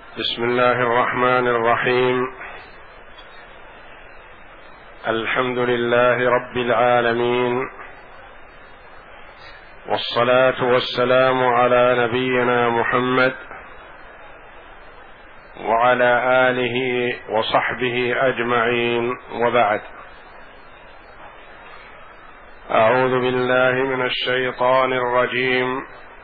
بسم الله الرحمن الرحيم. الحمد لله رب العالمين، والصلاة والسلام على نبينا محمد وعلى آله وصحبه أجمعين، وبعد. أعوذ بالله من الشيطان الرجيم.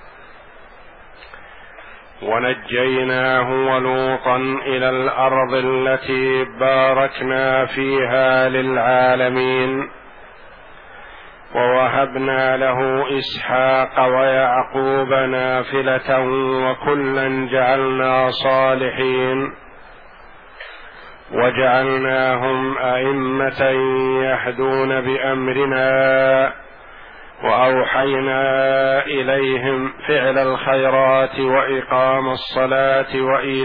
ونجيناه ولوطا إلى الأرض التي باركنا فيها للعالمين، ووهبنا له إسحاق ويعقوب نافلة وكلا جعلنا صالحين، وجعلناهم أئمة يهدون بأمرنا، وأوحينا إليهم فعل الخيرات وإقام الصلاة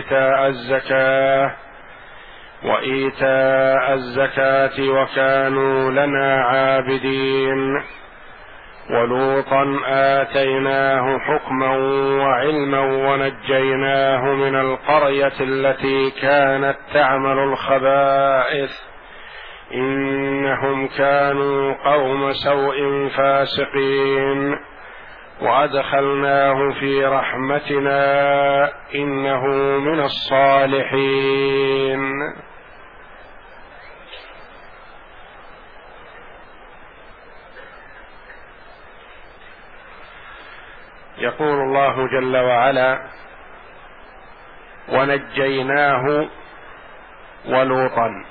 وإيتاء الزكاة وكانوا لنا عابدين. ولوطا آتيناه حكما وعلما ونجيناه من القرية التي كانت تعمل الخبائث إنهم كانوا قوم سوء فاسقين، وأدخلناه في رحمتنا إنه من الصالحين. يقول الله جل وعلا: ونجيناه ولوطا.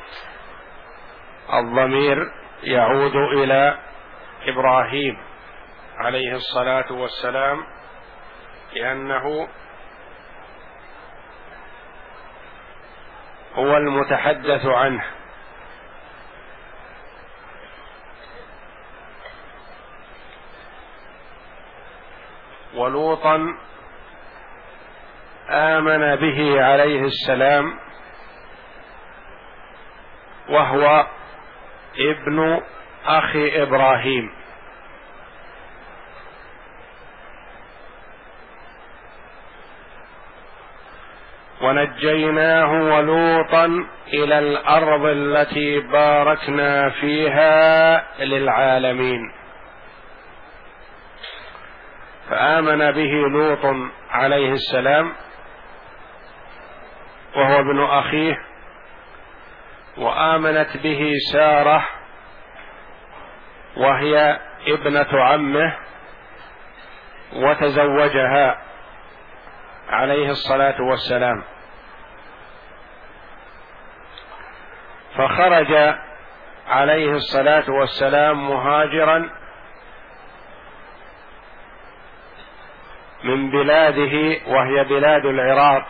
الضمير يعود إلى إبراهيم عليه الصلاة والسلام، لأنه هو المتحدث عنه. ولوطا آمن به عليه السلام، وهو ابن أخي إبراهيم، ونجيناه ولوطا إلى الأرض التي باركنا فيها للعالمين. فآمن به لوط عليه السلام وهو ابن أخيه، وآمنت به سارة وهي ابنة عمه، وتزوجها عليه الصلاة والسلام. فخرج عليه الصلاة والسلام مهاجرا من بلاده وهي بلاد العراق،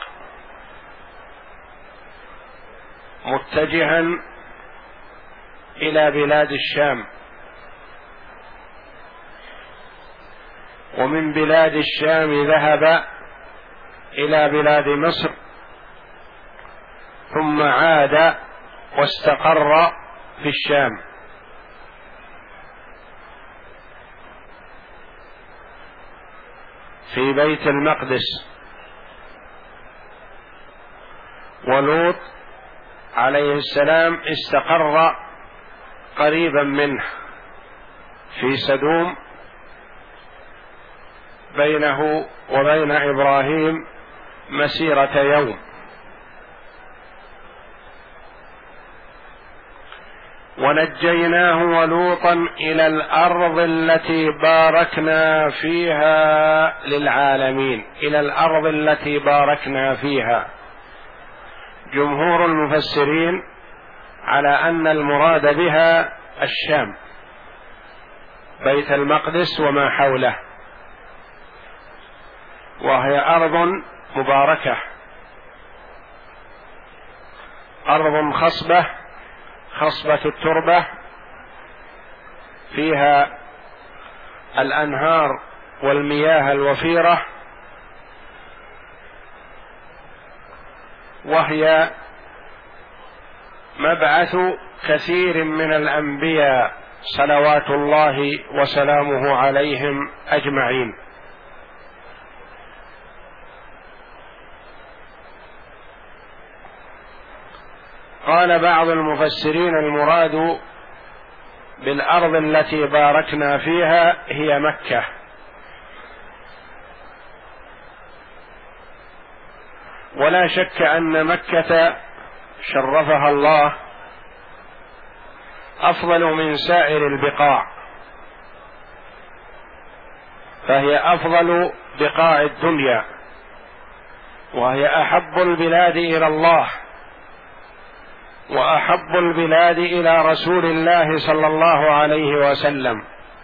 متجها إلى بلاد الشام، ومن بلاد الشام ذهب إلى بلاد مصر، ثم عاد واستقر في الشام. في بيت المقدس. ولوط عليه السلام استقر قريبا منه في سدوم، بينه وبين إبراهيم مسيرة يوم. ونجيناه ولوطا إلى الأرض التي باركنا فيها للعالمين. إلى الأرض التي باركنا فيها. جمهور المفسرين على أن المراد بها الشام، بيت المقدس وما حوله، وهي أرض مباركة، أرض خصبة التربة، فيها الأنهار والمياه الوفيرة، وهي مبعث كثير من الأنبياء صلوات الله وسلامه عليهم أجمعين. قال بعض المفسرين المراد بالأرض التي باركنا فيها هي مكة، ولا شك أن مكة شرفها الله أفضل من سائر البقاع، فهي أفضل بقاع الدنيا، وهي أحب البلاد إلى الله، وأحب البلاد إلى رسول الله صلى الله عليه وسلم.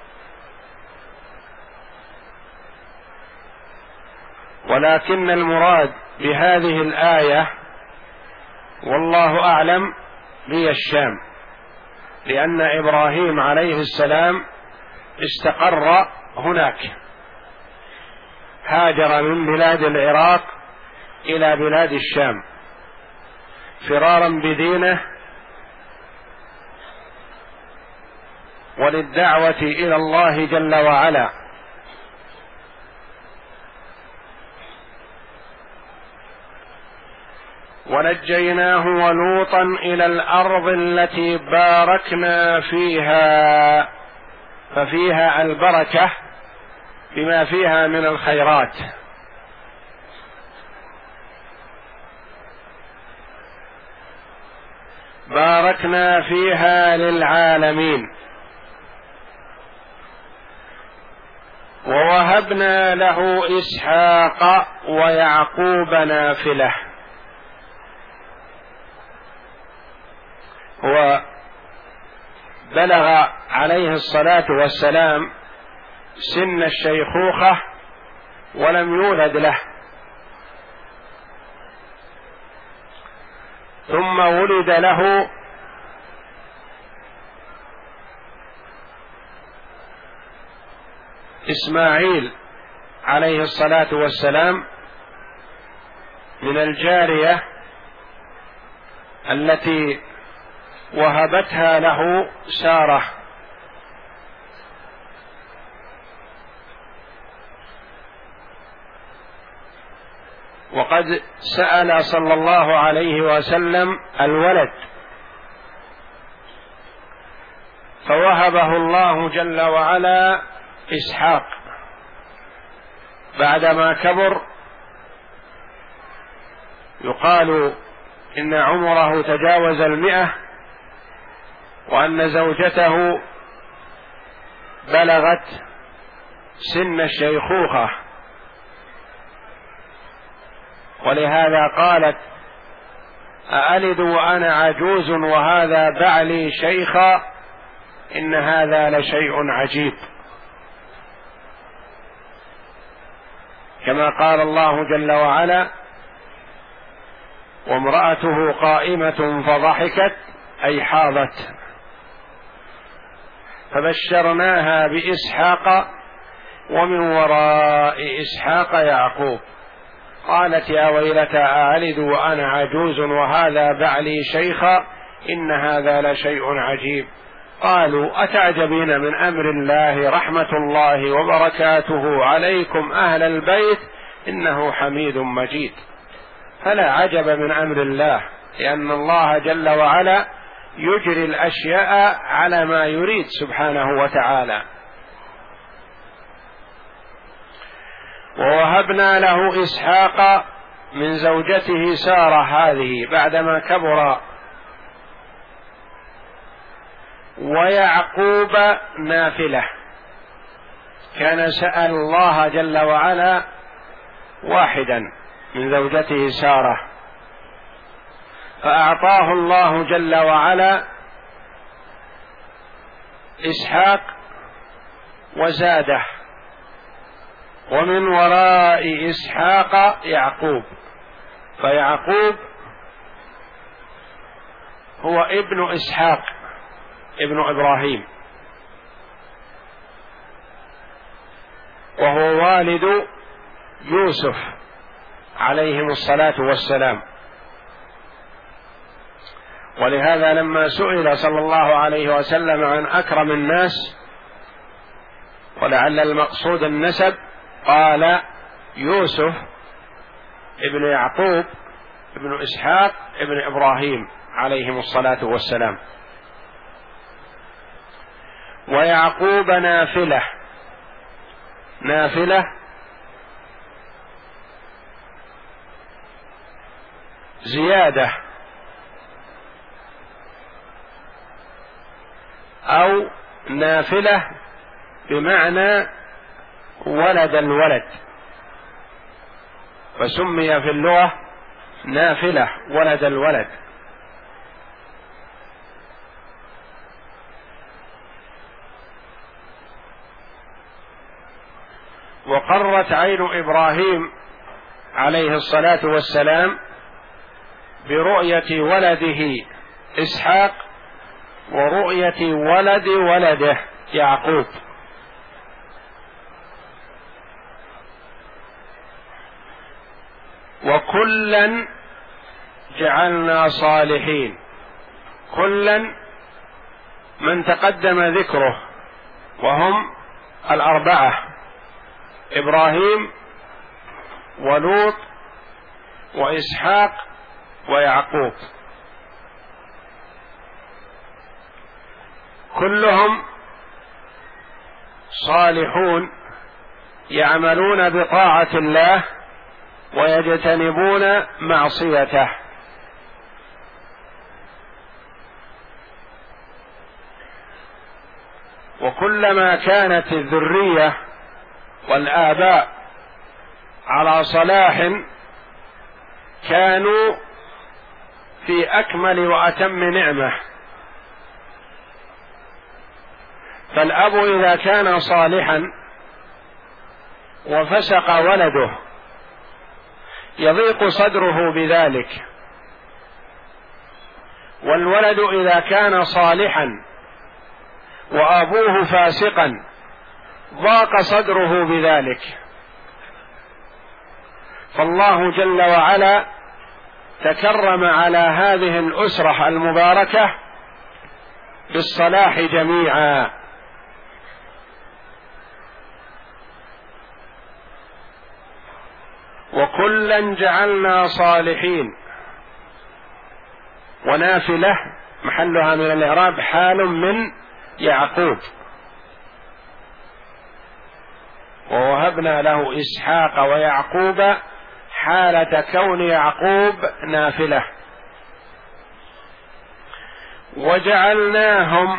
ولكن المراد بهذه الآية والله أعلم هي الشام، لأن إبراهيم عليه السلام استقر هناك، هاجر من بلاد العراق إلى بلاد الشام فرارا بدينه وللدعوة إلى الله جل وعلا. ونجيناه ولوطا إلى الأرض التي باركنا فيها، ففيها البركة بما فيها من الخيرات. باركنا فيها للعالمين. ووهبنا له إسحاق ويعقوب نافلة. هو بلغ عليه الصلاة والسلام سن الشيخوخة ولم يولد له، ثم ولد له إسماعيل عليه الصلاة والسلام من الجارية التي وهبتها له سارة. وقد سأل صلى الله عليه وسلم الولد، فوهبه الله جل وعلا إسحاق بعدما كبر. يقال إن عمره تجاوز 100، وأن زوجته بلغت سن الشيخوخة، ولهذا قالت: أألد وأنا عجوز وهذا بعلي شيخا، إن هذا لشيء عجيب. كما قال الله جل وعلا: وامرأته قائمة فضحكت أي حاضت، فبشرناها بإسحاق ومن وراء إسحاق يعقوب. قالت: يا ويلتى أألد وأنا عجوز وهذا بعلي شيخا، إن هذا لشيء عجيب. قالوا: أتعجبين من أمر الله، رحمة الله وبركاته عليكم أهل البيت إنه حميد مجيد. فلا عجب من أمر الله، لأن الله جل وعلا يجري الأشياء على ما يريد سبحانه وتعالى. ووهبنا له إسحاق من زوجته سارة هذه بعدما كبر، ويعقوب نافلة. كان سأل الله جل وعلا واحدا من زوجته سارة، فأعطاه الله جل وعلا إسحاق وزاده، ومن وراء إسحاق يعقوب. فيعقوب هو ابن إسحاق ابن إبراهيم، وهو والد يوسف عليهم الصلاة والسلام. ولهذا لما سئل صلى الله عليه وسلم عن أكرم الناس، ولعل المقصود النسب، قال: يوسف ابن يعقوب ابن إسحاق ابن إبراهيم عليهم الصلاة والسلام. ويعقوب نافلة، نافلة زيادة أو نافلة بمعنى ولد الولد، فسمي في اللغة نافلة ولد الولد. وقرت عين إبراهيم عليه الصلاة والسلام برؤية ولده إسحاق ورؤية ولد ولده يعقوب. وكلا جعلنا صالحين، كلا من تقدم ذكره وهم الأربعة: إبراهيم ولوط وإسحاق ويعقوب، كلهم صالحون يعملون بطاعة الله ويجتنبون معصيته. وكلما كانت الذرية والآباء على صلاح كانوا في أكمل وأتم نعمة. فالأب إذا كان صالحا وفسق ولده يضيق صدره بذلك، والولد إذا كان صالحا وأبوه فاسقا ضاق صدره بذلك. فالله جل وعلا تكرم على هذه الأسرة المباركة بالصلاح جميعا. وكلا جعلنا صالحين، ونافلة محلها من الإعراب حال من يعقوب، ووهبنا له إسحاق ويعقوب حالة كون يعقوب نافلة. وجعلناهم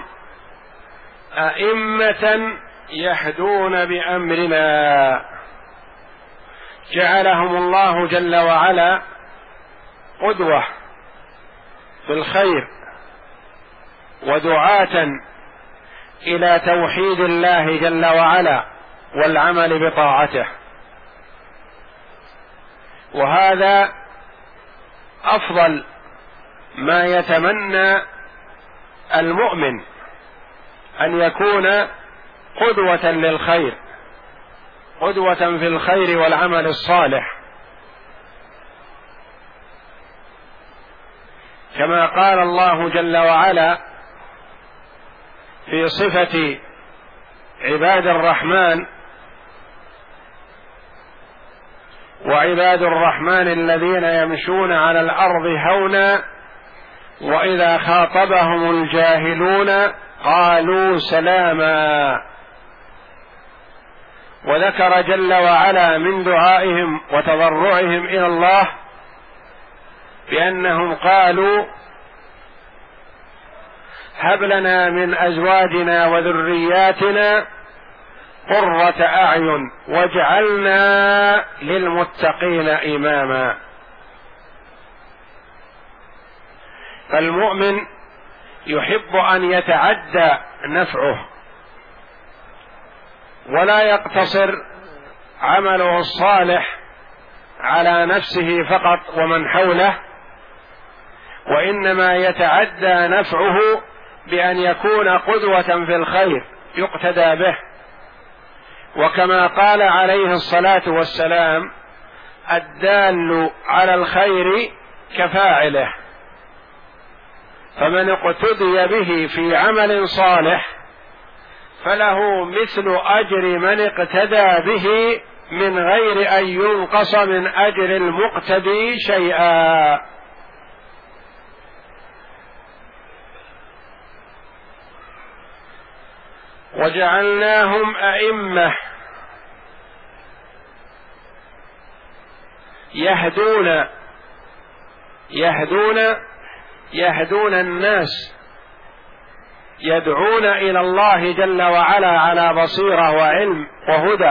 أئمة يهدون بأمرنا، جعلهم الله جل وعلا قدوة في الخير ودعاة إلى توحيد الله جل وعلا والعمل بطاعته. وهذا أفضل ما يتمنى المؤمن، أن يكون قدوة للخير، قدوة في الخير والعمل الصالح، كما قال الله جل وعلا في صفة عباد الرحمن: وعباد الرحمن الذين يمشون على الأرض هونا وإذا خاطبهم الجاهلون قالوا سلاما. وذكر جل وعلا من دعائهم وتضرعهم إلى الله بأنهم قالوا: هب لنا من أزواجنا وذرياتنا قرة أعين واجعلنا للمتقين إماما. فالمؤمن يحب أن يتعدى نفعه ولا يقتصر عمله الصالح على نفسه فقط ومن حوله، وإنما يتعدى نفعه بأن يكون قدوة في الخير يقتدى به. وكما قال عليه الصلاة والسلام: الدال على الخير كفاعله، فمن اقتدي به في عمل صالح فله مثل أجر من اقتدى به من غير أن ينقص من أجر المقتدي شيئا. وجعلناهم أئمة يهدون الناس، يدعون إلى الله جل وعلا على بصيرة وعلم وهدى،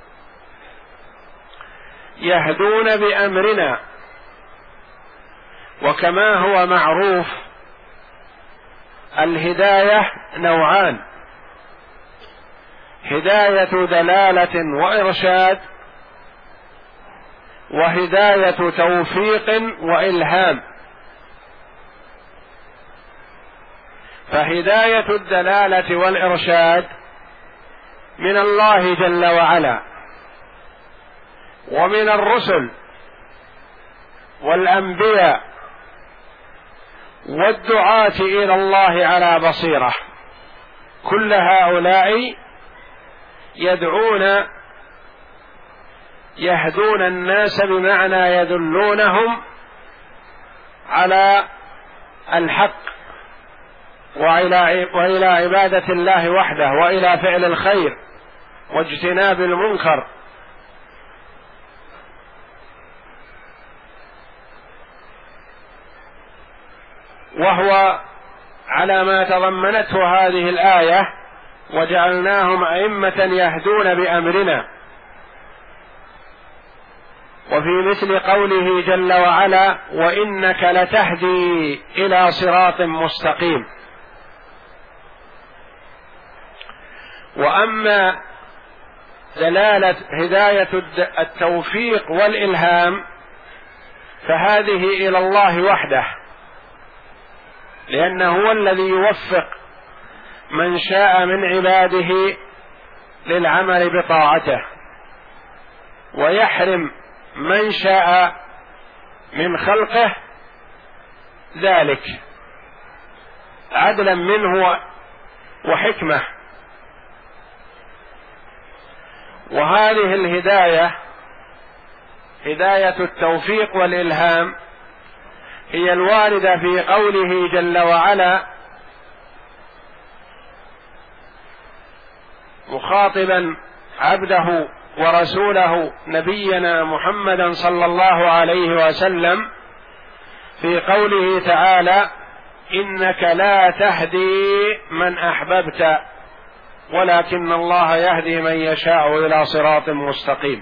يهدون بأمرنا. وكما هو معروف الهداية نوعان: هداية دلالة وإرشاد، وهداية توفيق وإلهام. فهداية الدلالة والإرشاد من الله جل وعلا ومن الرسل والأنبياء والدعاة إلى الله على بصيرة، كل هؤلاء يهدون الناس، بمعنى يدلونهم على الحق وإلى عبادة الله وحده، وإلى فعل الخير واجتناب المنكر. وهو على ما تضمنته هذه الآية: وجعلناهم أئمة يهدون بأمرنا. وفي مثل قوله جل وعلا: وإنك لتهدي إلى صراط مستقيم. وأما دلالة هداية التوفيق والإلهام فهذه إلى الله وحده، لأنه هو الذي يوفق من شاء من عباده للعمل بطاعته، ويحرم من شاء من خلقه ذلك عدلا منه وحكمة. وهذه الهداية، هداية التوفيق والإلهام، هي الواردة في قوله جل وعلا مخاطبا عبده ورسوله نبينا محمدا صلى الله عليه وسلم في قوله تعالى: إنك لا تهدي من أحببت ولكن الله يهدي من يشاء إلى صراط مستقيم.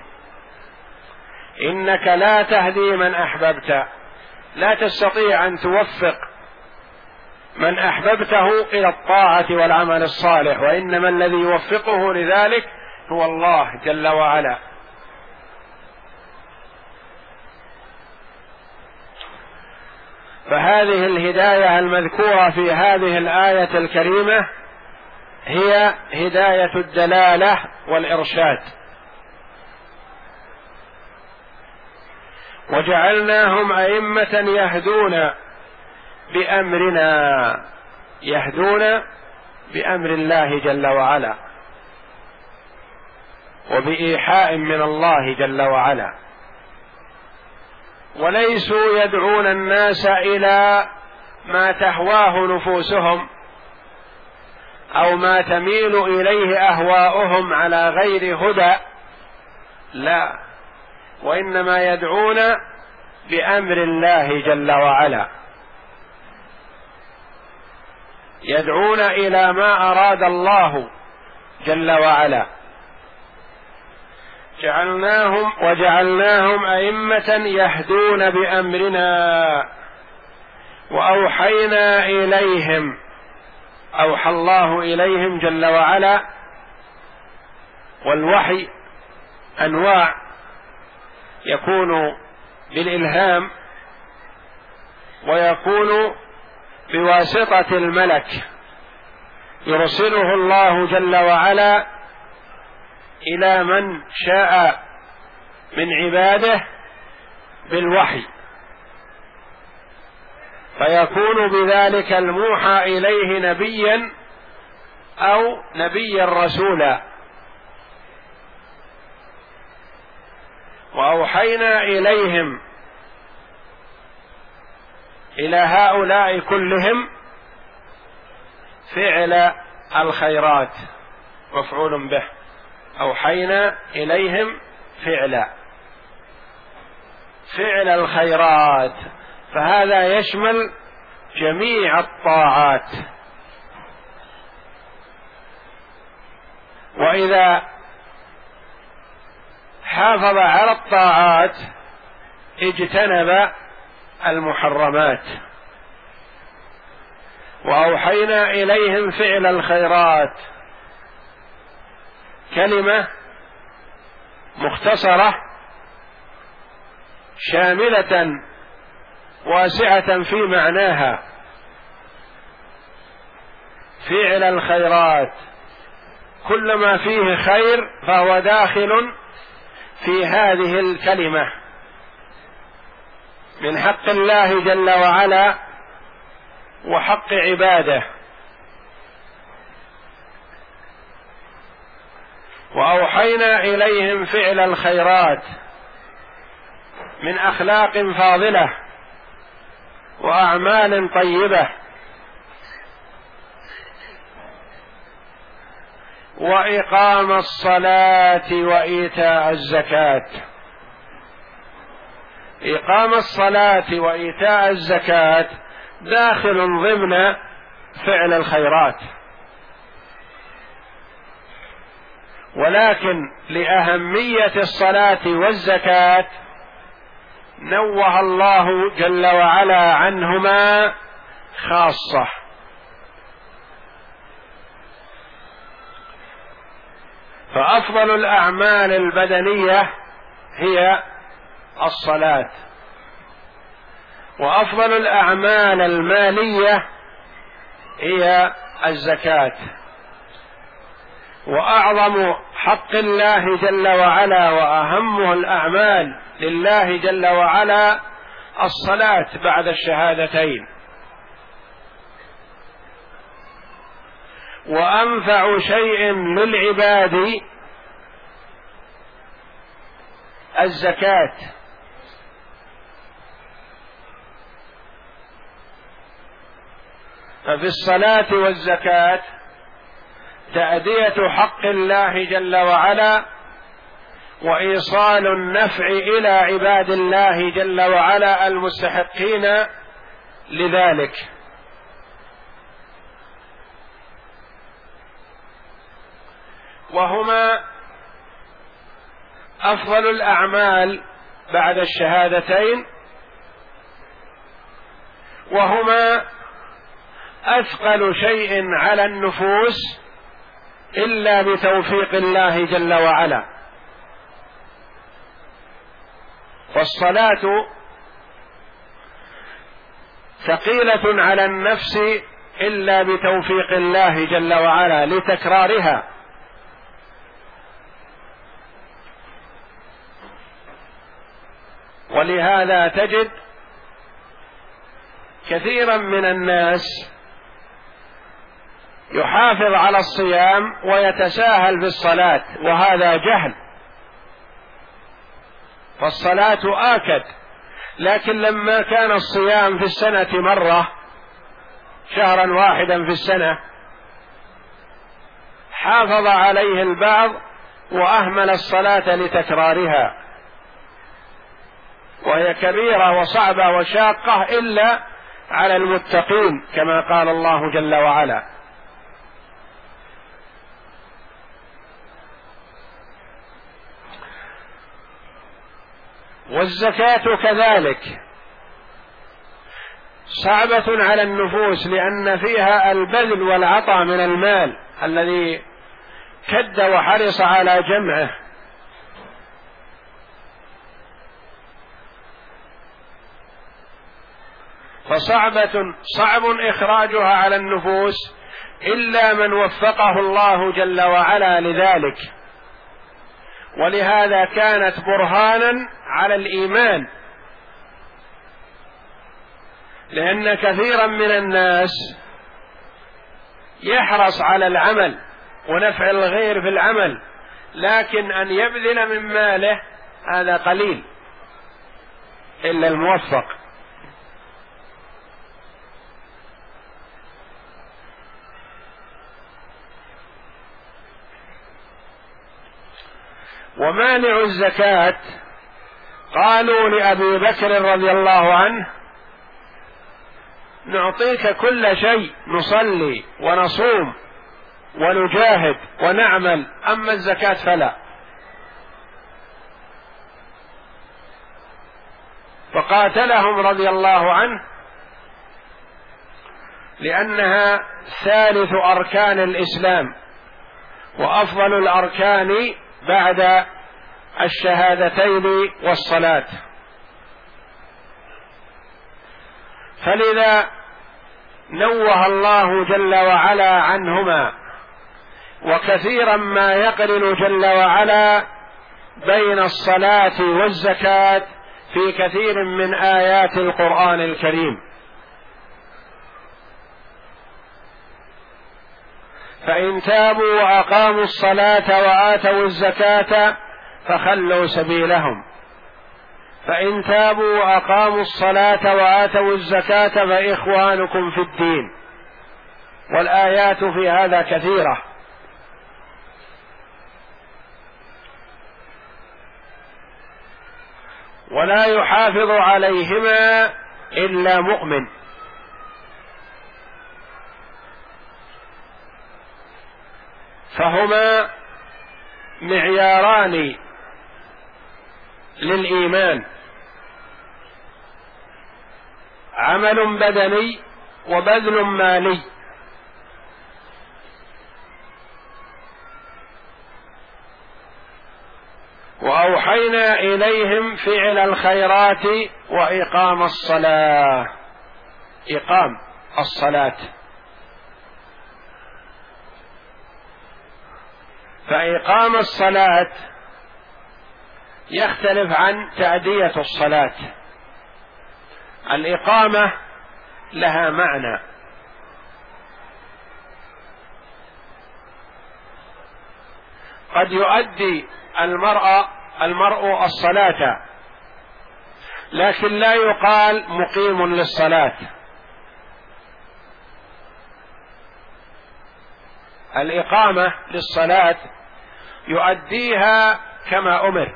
إنك لا تهدي من أحببت، لا تستطيع أن توفق من أحببته إلى الطاعة والعمل الصالح، وإنما الذي يوفقه لذلك هو الله جل وعلا. فهذه الهداية المذكورة في هذه الآية الكريمة هي هداية الدلالة والإرشاد. وجعلناهم أئمة يهدون بأمرنا، يهدون بأمر الله جل وعلا وبإيحاء من الله جل وعلا، وليسوا يدعون الناس إلى ما تهواه نفوسهم أو ما تميل إليه أهواؤهم على غير هدى، لا، وإنما يدعون بأمر الله جل وعلا، يدعون إلى ما أراد الله جل وعلا. وجعلناهم أئمة يهدون بأمرنا وأوحينا إليهم، أوحى الله إليهم جل وعلا. والوحي أنواع، يكون بالإلهام ويكون بواسطة الملك، يرسله الله جل وعلا إلى من شاء من عباده بالوحي، فيكون بذلك الموحى إليه نبيا أو نبيا رسولا. وأوحينا إليهم، إلى هؤلاء كلهم، فعل الخيرات مفعول به، أوحينا إليهم فعل الخيرات، فهذا يشمل جميع الطاعات. وإذا حافظ على الطاعات اجتنب المحرمات. وأوحينا إليهم فعل الخيرات كلمة مختصرة شاملة واسعة في معناها، فعل الخيرات، كل ما فيه خير فهو داخل في هذه الكلمة من حق الله جل وعلا وحق عباده. وأوحينا إليهم فعل الخيرات من أخلاق فاضلة وأعمال طيبة، وإقام الصلاة وإيتاء الزكاة. إقام الصلاة وإيتاء الزكاة داخل ضمن فعل الخيرات، ولكن لأهمية الصلاة والزكاة نوه الله جل وعلا عنهما خاصة. فأفضل الأعمال البدنية هي الصلاة، وأفضل الأعمال المالية هي الزكاة، وأعظم حق الله جل وعلا وأهمه الأعمال لله جل وعلا الصلاة بعد الشهادتين. وأنفع شيء للعباد الزكاة، ففي الصلاة والزكاة تأدية حق الله جل وعلا وإيصال النفع إلى عباد الله جل وعلا المستحقين لذلك. وهما أفضل الأعمال بعد الشهادتين، وهما أثقل شيء على النفوس إلا بتوفيق الله جل وعلا. والصلاة ثقيلة على النفس إلا بتوفيق الله جل وعلا لتكرارها، ولهذا تجد كثيرا من الناس يحافظ على الصيام ويتساهل في الصلاة، وهذا جهل. فالصلاة آكد، لكن لما كان الصيام في السنة مرة، شهرا واحدا في السنة، حافظ عليه البعض وأهمل الصلاة لتكرارها، وهي كبيرة وصعبة وشاقة إلا على المتقين كما قال الله جل وعلا. والزكاة كذلك صعبة على النفوس، لأن فيها البذل والعطاء من المال الذي كد وحرص على جمعه، صعب إخراجها على النفوس إلا من وفقه الله جل وعلا لذلك. ولهذا كانت برهانا على الإيمان، لأن كثيرا من الناس يحرص على العمل ونفع الغير في العمل، لكن أن يبذل من ماله هذا قليل إلا الموفق. ومانع الزكاة قالوا لأبي بكر رضي الله عنه: نعطيك كل شيء، نصلي ونصوم ونجاهد ونعمل، أما الزكاة فلا. فقاتلهم رضي الله عنه، لأنها ثالث أركان الإسلام وأفضل الأركان بعد الشهادتين والصلاة. فلذا نوه الله جل وعلا عنهما، وكثيرا ما يقرن جل وعلا بين الصلاة والزكاة في كثير من آيات القرآن الكريم. فإن تابوا وأقاموا الصلاة وآتوا الزكاة فخلوا سبيلهم، فإن تابوا وأقاموا الصلاة وآتوا الزكاة فإخوانكم في الدين. والآيات في هذا كثيرة. ولا يحافظ عليهما إلا مؤمن. فهما معياران للإيمان: عمل بدني وبذل مالي. وأوحينا إليهم فعل الخيرات وإقام الصلاة. إقام الصلاة، فإقام الصلاة يختلف عن تأدية الصلاة. الإقامة لها معنى، قد يؤدي المرء الصلاة لكن لا يقال مقيم للصلاة. الإقامة للصلاة يؤديها كما أمر،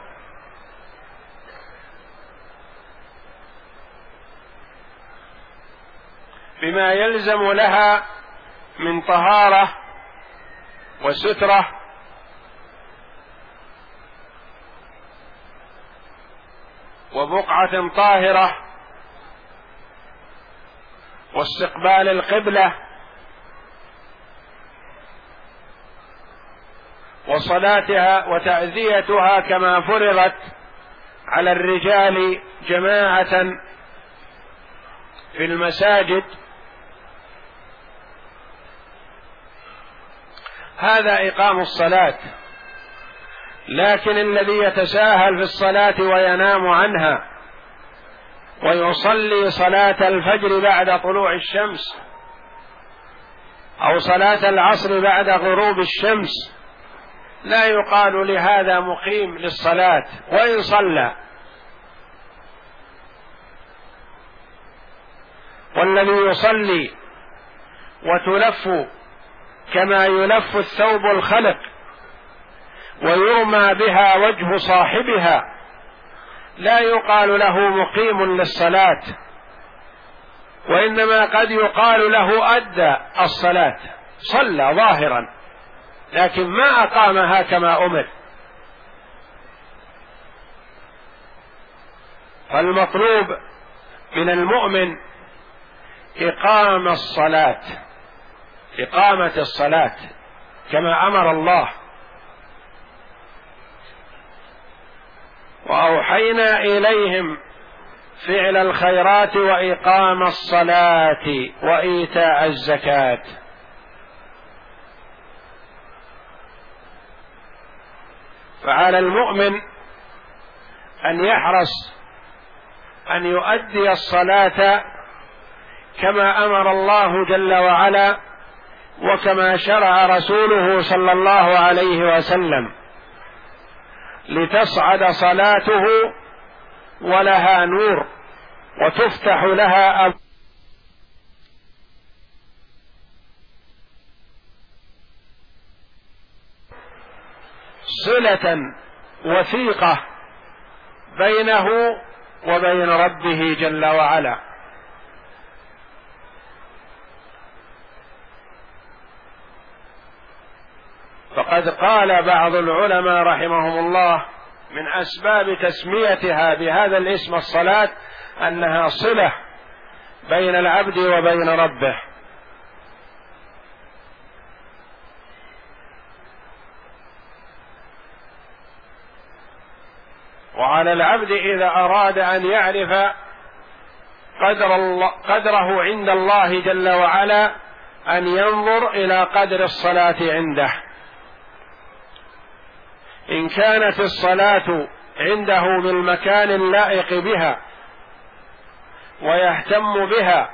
بما يلزم لها من طهارة وسترة وبقعة طاهرة واستقبال القبلة وصلاتها وتأذيتها كما فرضت على الرجال جماعة في المساجد. هذا إقام الصلاة. لكن الذي يتساهل في الصلاة وينام عنها ويصلي صلاة الفجر بعد طلوع الشمس أو صلاة العصر بعد غروب الشمس لا يقال لهذا مقيم للصلاة وإن صلى. والذي يصلي وتلف كما يلف الثوب الخلق ويرمى بها وجه صاحبها لا يقال له مقيم للصلاة، وإنما قد يقال له أدى الصلاة، صلى ظاهرا لكن ما أقامها كما أمر. فالمطلوب من المؤمن إقام الصلاة، إقامة الصلاة كما أمر الله. وأوحينا إليهم فعل الخيرات وإقام الصلاة وإيتاء الزكاة. فعلى المؤمن أن يحرص أن يؤدي الصلاة كما أمر الله جل وعلا وكما شرع رسوله صلى الله عليه وسلم، لتصعد صلاته ولها نور وتفتح لها صلة وثيقة بينه وبين ربه جل وعلا. فقد قال بعض العلماء رحمهم الله من أسباب تسميتها بهذا الاسم الصلاة أنها صلة بين العبد وبين ربه. وعلى العبد إذا أراد أن يعرف قدره عند الله جل وعلا أن ينظر إلى قدر الصلاة عنده. إن كانت الصلاة عنده بالمكان اللائق بها ويهتم بها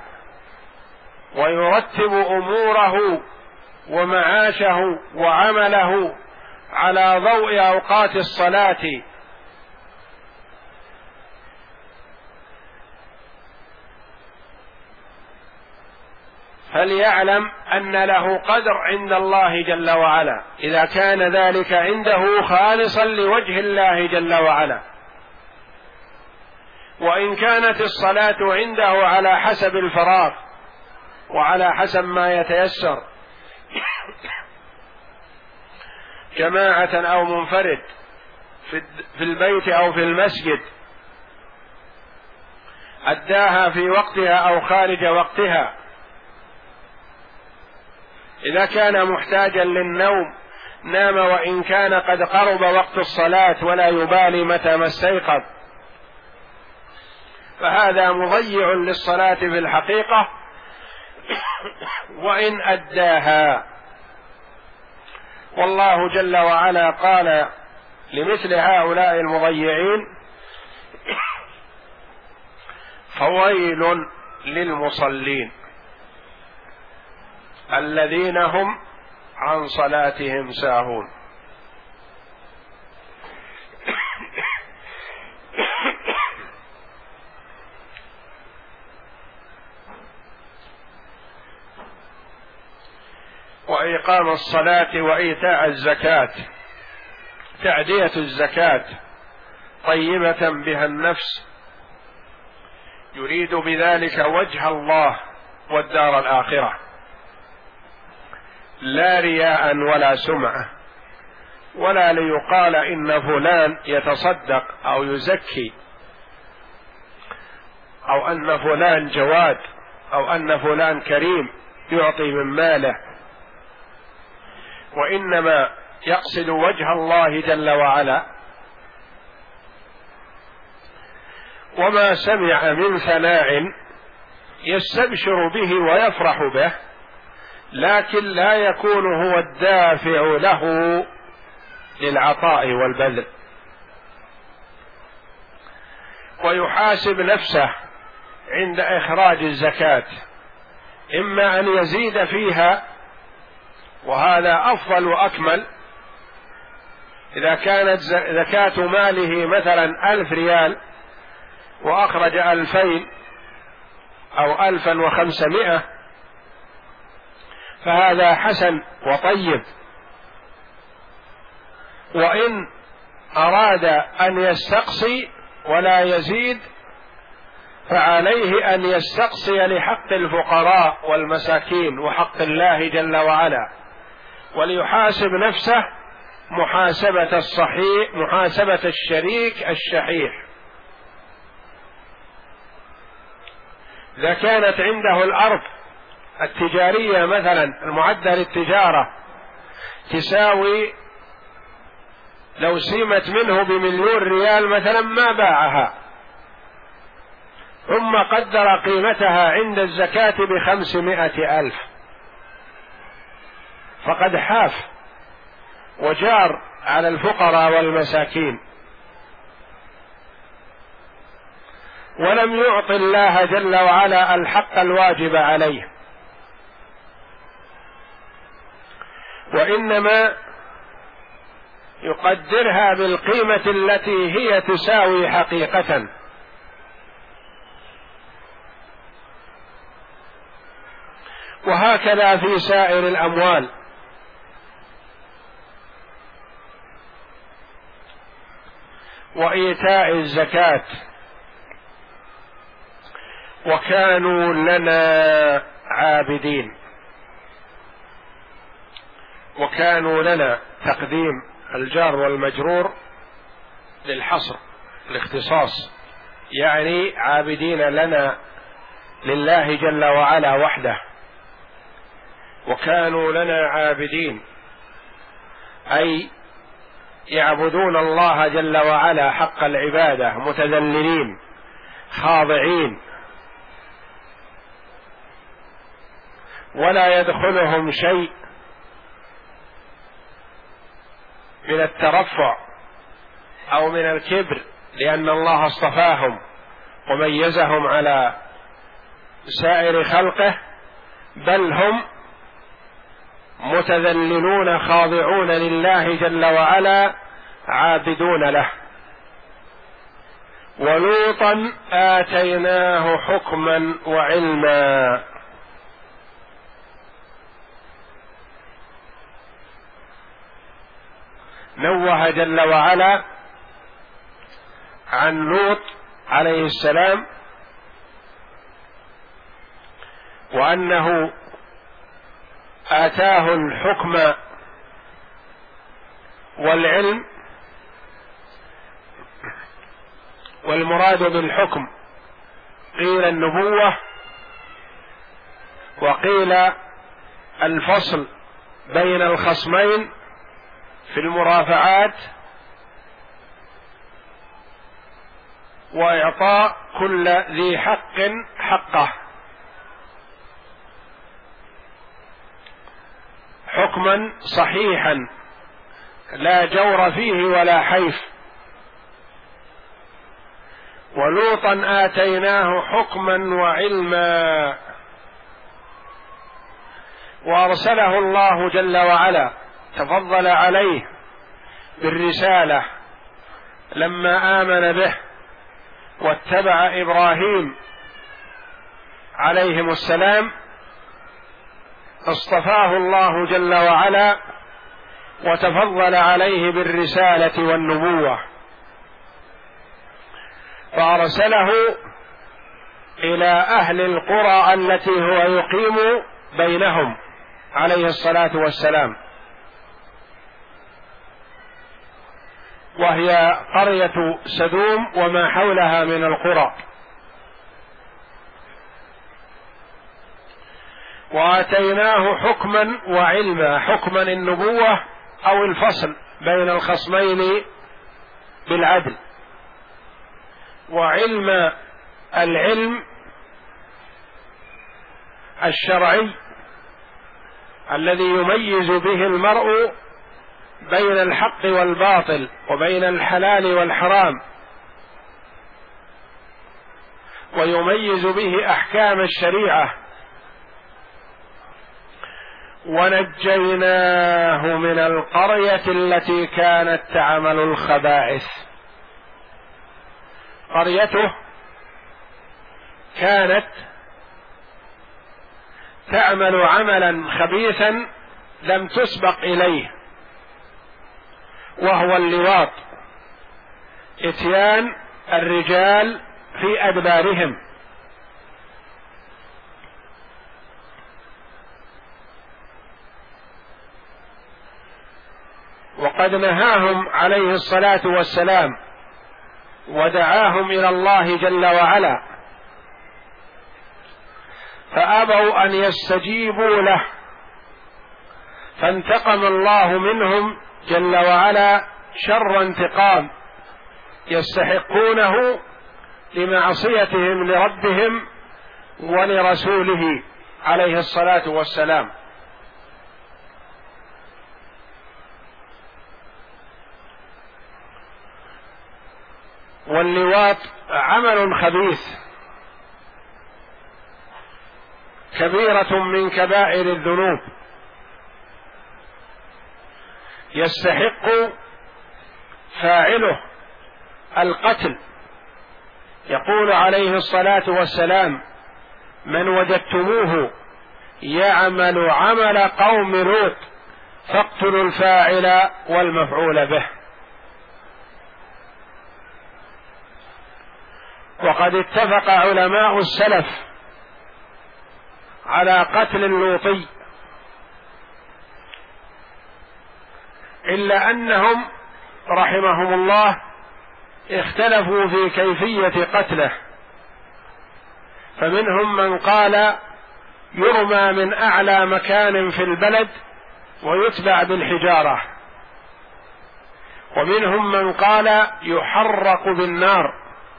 ويرتب أموره ومعاشه وعمله على ضوء أوقات الصلاة فليعلم أن له قدر عند الله جل وعلا إذا كان ذلك عنده خالصا لوجه الله جل وعلا. وإن كانت الصلاة عنده على حسب الفراغ وعلى حسب ما يتيسر جماعة أو منفرد في البيت أو في المسجد أداها في وقتها أو خارج وقتها. إذا كان محتاجا للنوم نام وإن كان قد قرب وقت الصلاة ولا يبالي متى ما استيقظ، فهذا مضيع للصلاة في الحقيقة وإن أداها. والله جل وعلا قال لمثل هؤلاء المضيعين: فويل للمصلين الذين هم عن صلاتهم ساهون. وإقام الصلاة وإيتاء الزكاة، تعدية الزكاة طيبة بها النفس يريد بذلك وجه الله والدار الآخرة، لا رياء ولا سمعة ولا ليقال إن فلان يتصدق أو يزكي أو أن فلان جواد أو أن فلان كريم يعطي من ماله، وإنما يقصد وجه الله جل وعلا. وما سمع من ثناء يستبشر به ويفرح به، لكن لا يكون هو الدافع له للعطاء والبذل. ويحاسب نفسه عند إخراج الزكاة، إما أن يزيد فيها وهذا أفضل وأكمل. إذا كانت زكاة ماله مثلا 1000 ريال وأخرج 2000 أو 1500 فهذا حسن وطيب. وإن أراد أن يستقصي ولا يزيد فعليه أن يستقصي لحق الفقراء والمساكين وحق الله جل وعلا، وليحاسب نفسه محاسبة الصحيح، محاسبة الشريك الشحيح. إذا كانت عنده الأرض التجارية مثلا المعدة للتجارة تساوي لو سيمت منه ب1,000,000 ريال مثلا ما باعها، ثم قدر قيمتها عند الزكاة ب500,000 فقد حاف وجار على الفقراء والمساكين، ولم يعط الله جل وعلا الحق الواجب عليه، وإنما يقدرها بالقيمة التي هي تساوي حقيقة. وهكذا في سائر الأموال، وإيتاء الزكاة، وكانوا لنا عابدين. وكانوا لنا تقديم الجار والمجرور للحصر، الاختصاص، يعني عابدين لنا لله جل وعلا وحده. وكانوا لنا عابدين أي يعبدون الله جل وعلا حق العبادة، متذللين خاضعين، ولا يدخلهم شيء من الترفع أو من الكبر، لأن الله اصطفاهم وميزهم على سائر خلقه، بل هم متذللون خاضعون لله جل وعلا عابدون له. ولوطا آتيناه حكما وعلما. نوه جل وعلا عن لوط عليه السلام وأنه آتاه الحكم والعلم، والمراد بالحكم قيل النبوة، وقيل الفصل بين الخصمين في المرافعات، وإعطاء كل ذي حق حقه، حكما صحيحا لا جور فيه ولا حيف. ولوطا آتيناه حكما وعلما، وأرسله الله جل وعلا، تفضل عليه بالرسالة لما آمن به واتبع إبراهيم عليهم السلام، اصطفاه الله جل وعلا وتفضل عليه بالرسالة والنبوة، فأرسله إلى أهل القرى التي هو يقيم بينهم عليه الصلاة والسلام، وهي قرية سدوم وما حولها من القرى. وآتيناه حكما وعلما، حكما النبوة أو الفصل بين الخصمين بالعدل، وعلم العلم الشرعي الذي يميز به المرء بين الحق والباطل وبين الحلال والحرام، ويميز به أحكام الشريعة. ونجيناه من القرية التي كانت تعمل الخبائث. قريته كانت تعمل عملا خبيثا لم تسبق إليه، وهو اللواط، إتيان الرجال في أدبارهم. وقد نهاهم عليه الصلاة والسلام ودعاهم إلى الله جل وعلا، فأبوا أن يستجيبوا له، فانتقم الله منهم جل وعلا شر انتقام يستحقونه لمعصيتهم لربهم ولرسوله عليه الصلاة والسلام. واللواط عمل خبيث، كبيرة من كبائر الذنوب، يستحق فاعله القتل. يقول عليه الصلاة والسلام: من وجدتموه يعمل عمل قوم لوط فاقتلوا الفاعل والمفعول به. وقد اتفق علماء السلف على قتل اللوطي، إلا أنهم رحمهم الله اختلفوا في كيفية قتله، فمنهم من قال يرمى من أعلى مكان في البلد ويتبع بالحجارة، ومنهم من قال يحرق بالنار،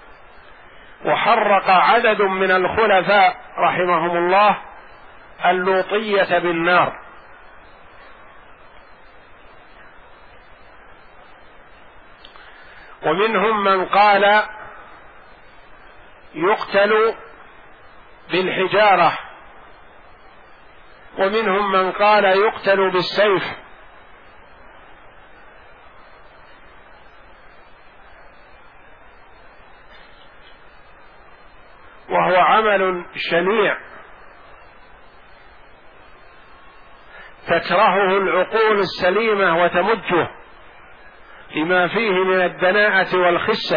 وحرق عدد من الخلفاء رحمهم الله اللوطية بالنار. ومنهم من قال يقتل بالحجارة، ومنهم من قال يقتل بالسيف. وهو عمل شنيع تكرهه العقول السليمة وتمجه لما فيه من الدناءة والخسة.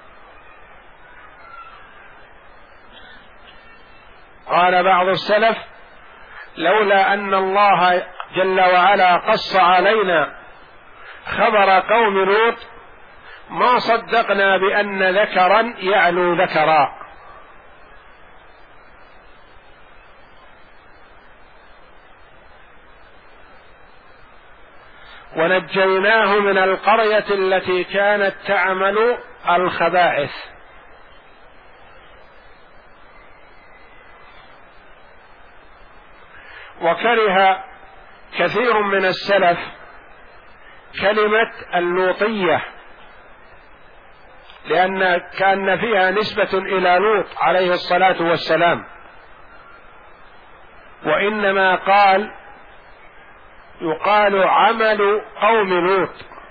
قال بعض السلف لولا أن الله جل وعلا قص علينا خبر قوم لوط ما صدقنا بأن ذكرا يعلو ذكرا. ونجيناه من القرية التي كانت تعمل الخبائث. وكره كثير من السلف كلمة اللوطية لأن كان فيها نسبة إلى لوط عليه الصلاة والسلام، وإنما يقال عمل قوم لوط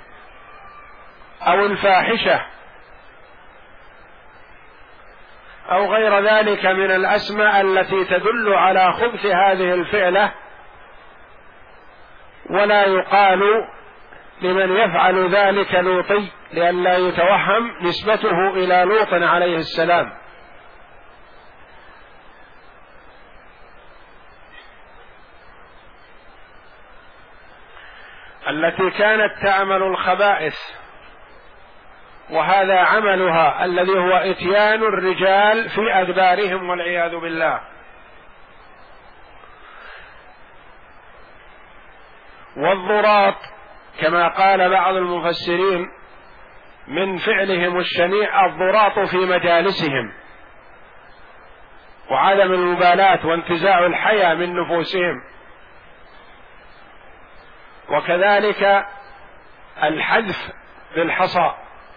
أو الفاحشة أو غير ذلك من الأسماء التي تدل على خبث هذه الفعلة، ولا يقال لمن يفعل ذلك لوطي لئلا يتوهم نسبته إلى لوط عليه السلام. التي كانت تعمل الخبائث، وهذا عملها الذي هو إتيان الرجال في أدبارهم والعياذ بالله. والضراط كما قال بعض المفسرين من فعلهم الشنيع الضراط في مجالسهم وعدم المبالاة وانتزاع الحياة من نفوسهم، وكذلك الحذف بالحصى.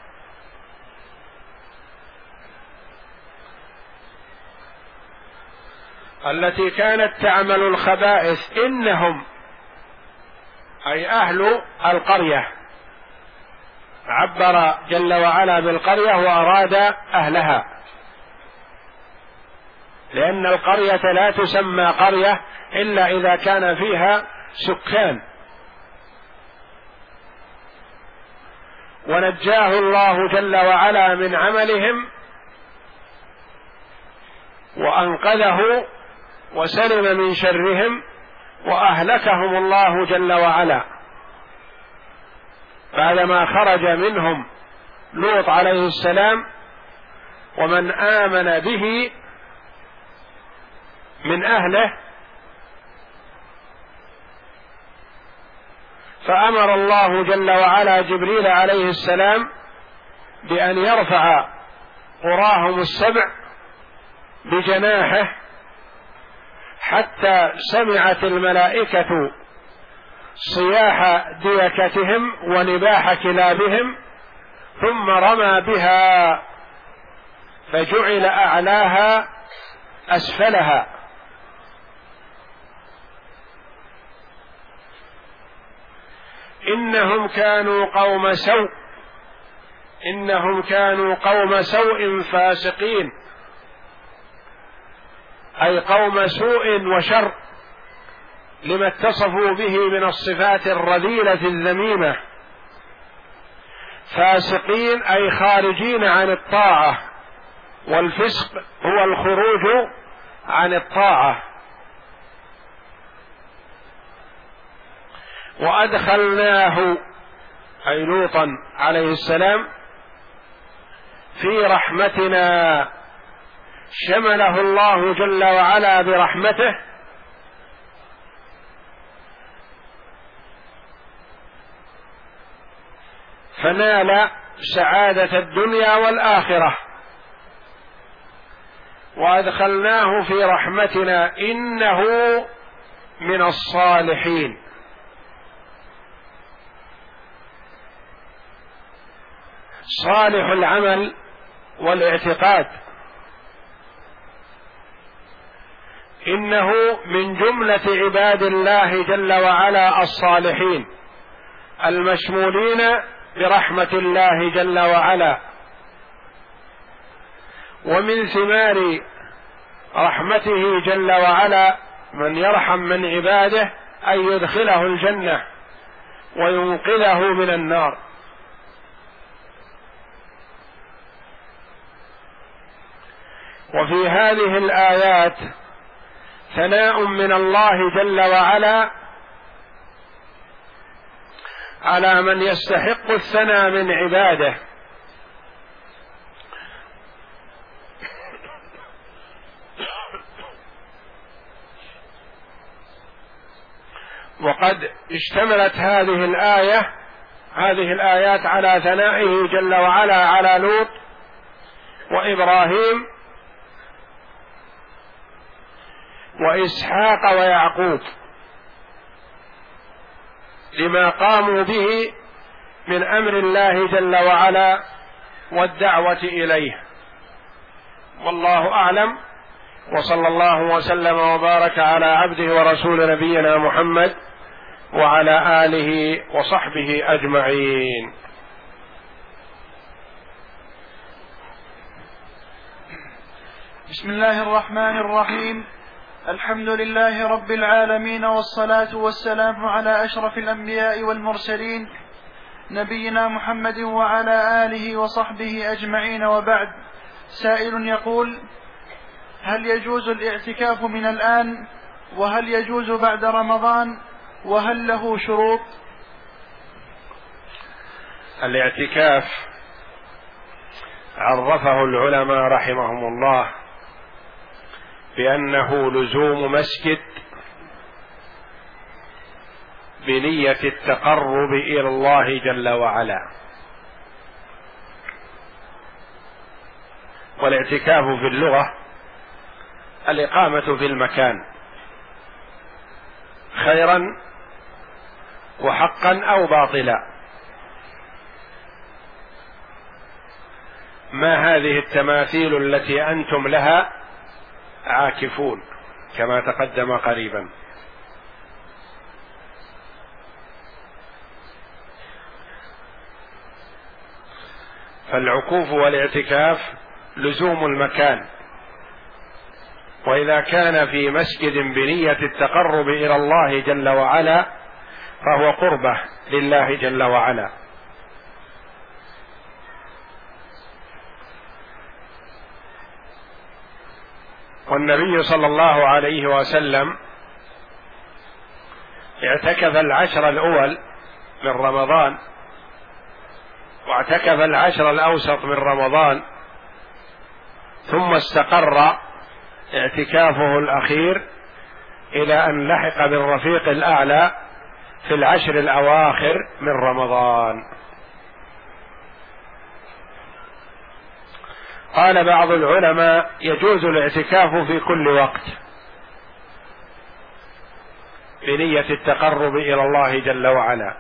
التي كانت تعمل الخبائث إنهم أي أهل القرية، عبر جل وعلا بالقرية وأراد أهلها، لأن القرية لا تسمى قرية إلا إذا كان فيها سكان. ونجاه الله جل وعلا من عملهم وأنقذه وسلم من شرهم، وأهلكهم الله جل وعلا بعدما خرج منهم لوط عليه السلام ومن آمن به من أهله. فأمر الله جل وعلا جبريل عليه السلام بأن يرفع قراهم السبع بجناحه حتى سمعت الملائكة صياح ديكتهم ونباح كلابهم، ثم رمى بها فجعل أعلاها أسفلها. إنهم كانوا قوم سوء فاسقين، أي قوم سوء وشر لما اتصفوا به من الصفات الرذيلة الذميمة. فاسقين أي خارجين عن الطاعة والفسق هو الخروج عن الطاعة. وأدخلناه أي لوطا عليه السلام في رحمتنا، شمله الله جل وعلا برحمته فنال سعادة الدنيا والآخرة. وأدخلناه في رحمتنا إنه من الصالحين. صالح العمل والاعتقاد إنه من جملة عباد الله جل وعلا الصالحين المشمولين برحمة الله جل وعلا. ومن ثمار رحمته جل وعلا من يرحم من عباده أن يدخله الجنة وينقذه من النار. وفي هذه الآيات ثناء من الله جل وعلا على من يستحق الثناء من عباده. وقد اشتملت هذه الآيات على ثنائه جل وعلا على لوط وإبراهيم وإسحاق ويعقوب لما قاموا به من أمر الله جل وعلا والدعوة إليه. والله أعلم، وصلى الله وسلم وبارك على عبده ورسول نبينا محمد وعلى آله وصحبه أجمعين. بسم الله الرحمن الرحيم. الحمد لله رب العالمين، والصلاة والسلام على أشرف الأنبياء والمرسلين نبينا محمد وعلى آله وصحبه أجمعين، وبعد. سائل يقول: هل يجوز الاعتكاف من الآن؟ وهل يجوز بعد رمضان؟ وهل له شروط؟ الاعتكاف عرفه العلماء رحمهم الله بأنه لزوم مسجد بنية التقرب إلى الله جل وعلا. والاعتكاف في اللغة الإقامة في المكان خيرا وحقا أو باطلا. ما هذه التماثيل التي أنتم لها عاكفون كما تقدم قريبا؟ فالعكوف والاعتكاف لزوم المكان، وإذا كان في مسجد بنية التقرب إلى الله جل وعلا فهو قربة لله جل وعلا. والنبي صلى الله عليه وسلم اعتكف العشر الأول من رمضان، واعتكف العشر الأوسط من رمضان، ثم استقر اعتكافه الأخير إلى أن لحق بالرفيق الأعلى في العشر الأواخر من رمضان. قال بعض العلماء: يجوز الاعتكاف في كل وقت بنية التقرب إلى الله جل وعلا.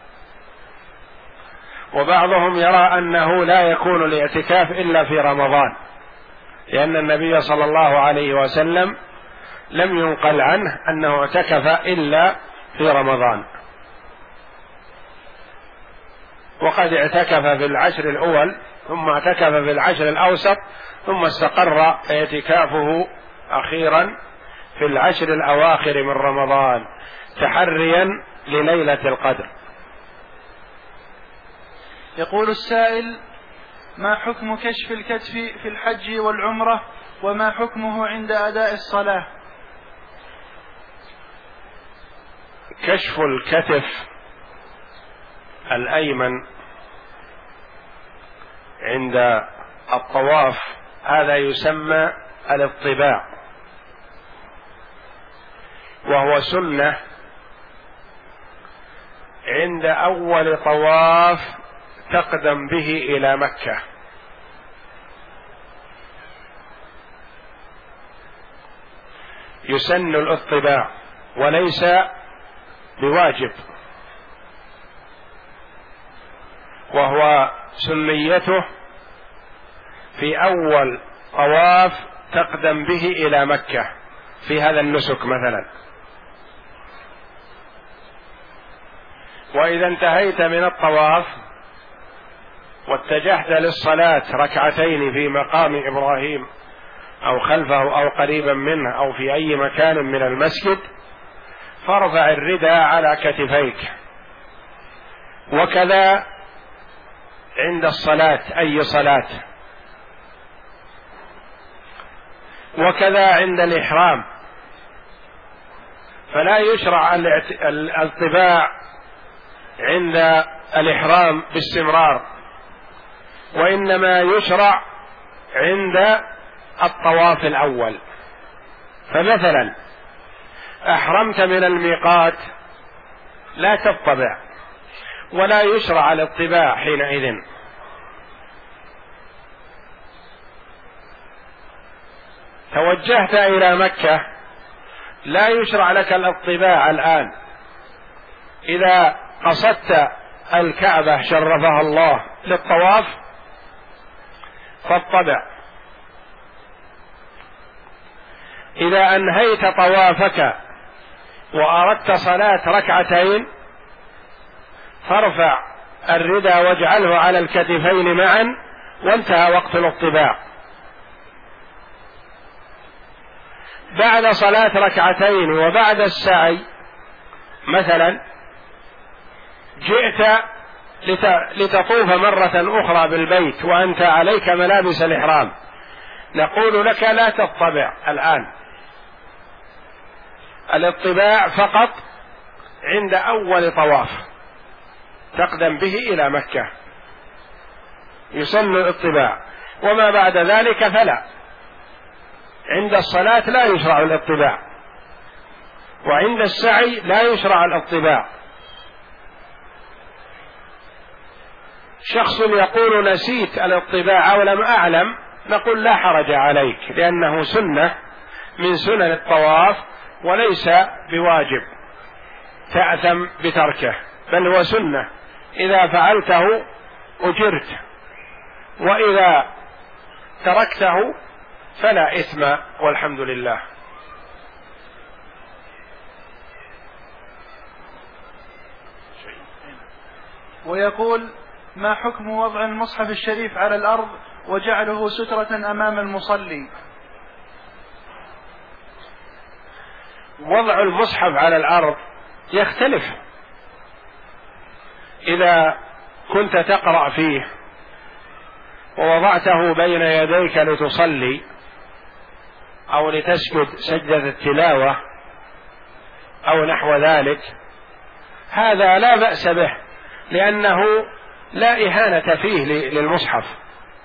وبعضهم يرى أنه لا يكون الاعتكاف إلا في رمضان، لأن النبي صلى الله عليه وسلم لم ينقل عنه أنه اعتكف إلا في رمضان، وقد اعتكف في العشر الأول، ثم اعتكف في العشر الأوسط، ثم استقر اعتكافه أخيرا في العشر الأواخر من رمضان تحريا لليلة القدر. يقول السائل: ما حكم كشف الكتف في الحج والعمرة وما حكمه عند أداء الصلاة؟ كشف الكتف الأيمن عند الطواف هذا يسمى الاطباع، وهو سنة عند أول طواف تقدم به إلى مكة، يسن الاطباع وليس بواجب، وهو سنيته في أول طواف تقدم به إلى مكة في هذا النسك مثلا. وإذا انتهيت من الطواف واتجهت للصلاة ركعتين في مقام إبراهيم أو خلفه أو قريبا منه أو في أي مكان من المسجد، فارفع الرداء على كتفيك، وكذا عند الصلاة أي صلاة، وكذا عند الإحرام، فلا يشرع الاطباع عند الإحرام باستمرار، وإنما يشرع عند الطواف الأول. فمثلا أحرمت من الميقات لا تطبع ولا يشرع الاطباع حينئذ. توجهت إلى مكة لا يشرع لك الاطباع الآن، إذا قصدت الكعبة شرفها الله للطواف فاطبع، إذا أنهيت طوافك وأردت صلاة ركعتين فارفع الردى واجعله على الكتفين معا وانتهى وقت الاطباع. بعد صلاة ركعتين وبعد السعي مثلا جئت لتطوف مرة أخرى بالبيت وأنت عليك ملابس الإحرام، نقول لك لا تطبع الآن، الاطباع فقط عند أول طواف تقدم به إلى مكة يسن الاطباع، وما بعد ذلك فلا. عند الصلاة لا يشرع الاطباع، وعند السعي لا يشرع الاطباع. شخص يقول نسيت الاطباع ولم أعلم، نقول لا حرج عليك، لأنه سنة من سنن الطواف وليس بواجب تأثم بتركه، بل هو سنة إذا فعلته أجرت، وإذا تركته فلا إثم والحمد لله. ويقول: ما حكم وضع المصحف الشريف على الأرض وجعله سترة أمام المصلي؟ وضع المصحف على الأرض يختلف، إذا كنت تقرأ فيه ووضعته بين يديك لتصلي أو لتسجد سجدة التلاوة أو نحو ذلك، هذا لا بأس به، لأنه لا إهانة فيه للمصحف.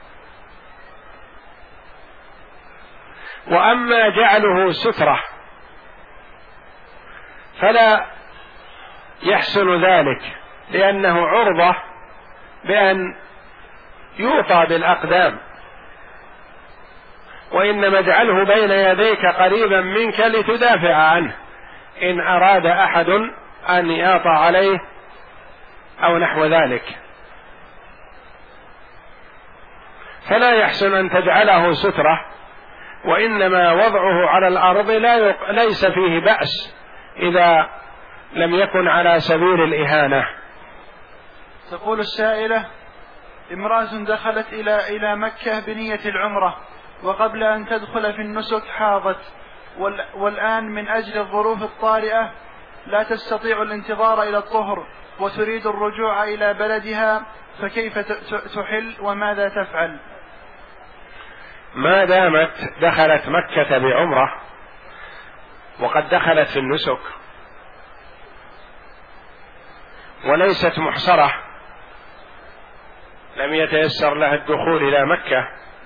وأما جعله سترة فلا يحسن ذلك، لأنه عرضة بأن يوطى بالأقدام، وإنما اجعله بين يديك قريبا منك لتدافع عنه إن أراد أحد أن يأطى عليه أو نحو ذلك. فلا يحسن أن تجعله سترة، وإنما وضعه على الأرض ليس فيه بأس إذا لم يكن على سبيل الإهانة. تقول السائلة: امرأة دخلت إلى مكة بنية العمرة، وقبل أن تدخل في النسك حاضت، والآن من أجل الظروف الطارئة لا تستطيع الانتظار إلى الطهر وتريد الرجوع إلى بلدها، فكيف تحل وماذا تفعل؟ ما دامت دخلت مكة بعمرة وقد دخلت في النسك وليست محصرة، لم يتيسر لها الدخول إلى مكة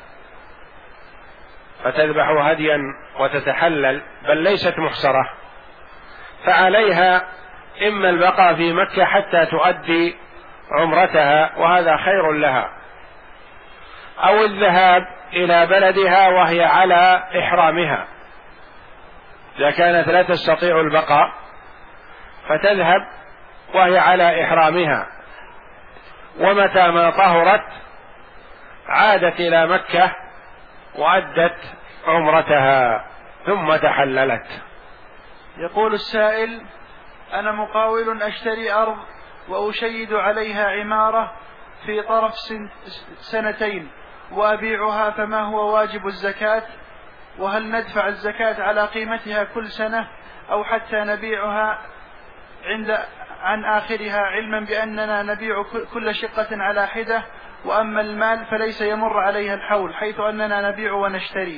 فتذبح هديا وتتحلل، بل ليست محصرة، فعليها إما البقاء في مكة حتى تؤدي عمرتها وهذا خير لها، أو الذهاب إلى بلدها وهي على إحرامها إذا كانت لا تستطيع البقاء فتذهب وهي على إحرامها، ومتى ما طهرت عادت إلى مكة وأدت عمرتها ثم تحللت. يقول السائل: أنا مقاول أشتري أرض وأشيد عليها عمارة في طرف 2 وأبيعها، فما هو واجب الزكاة؟ وهل ندفع الزكاة على قيمتها كل سنة أو حتى نبيعها عن آخرها، علما بأننا نبيع كل شقة على حدة، وأما المال فليس يمر عليها الحول حيث أننا نبيع ونشتري؟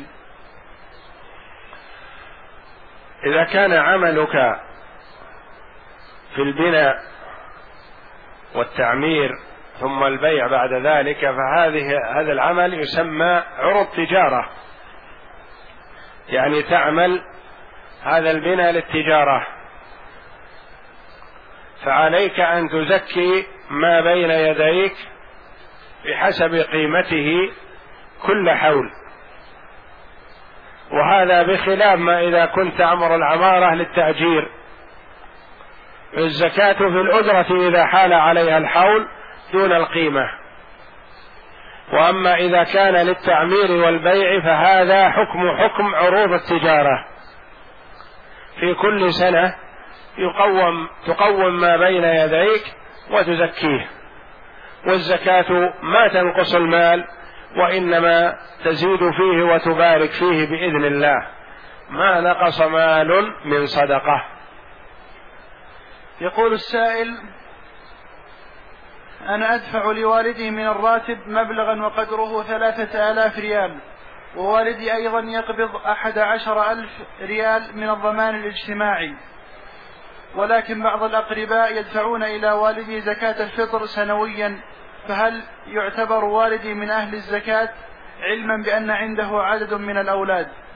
إذا كان عملك في البناء والتعمير ثم البيع بعد ذلك هذا العمل يسمى عروض تجارة، يعني تعمل هذا البناء للتجارة، فعليك أن تزكي ما بين يديك بحسب قيمته كل حول، وهذا بخلاف ما إذا كنت تعمر العمارة للتأجير، الزكاة في الأجرة إذا حال عليها الحول دون القيمة، وأما إذا كان للتعمير والبيع فهذا حكم عروض التجارة، في كل سنة تقوم ما بين يديك وتزكيه، والزكاة ما تنقص المال وإنما تزيد فيه وتبارك فيه بإذن الله، ما نقص مال من صدقة. يقول السائل: أنا أدفع لوالدي من الراتب مبلغا وقدره 3000 ريال، ووالدي أيضا يقبض 11,000 ريال من الضمان الاجتماعي، ولكن بعض الأقرباء يدفعون إلى والدي زكاة الفطر سنويا، فهل يعتبر والدي من أهل الزكاة علما بأن عنده عدد من الأولاد؟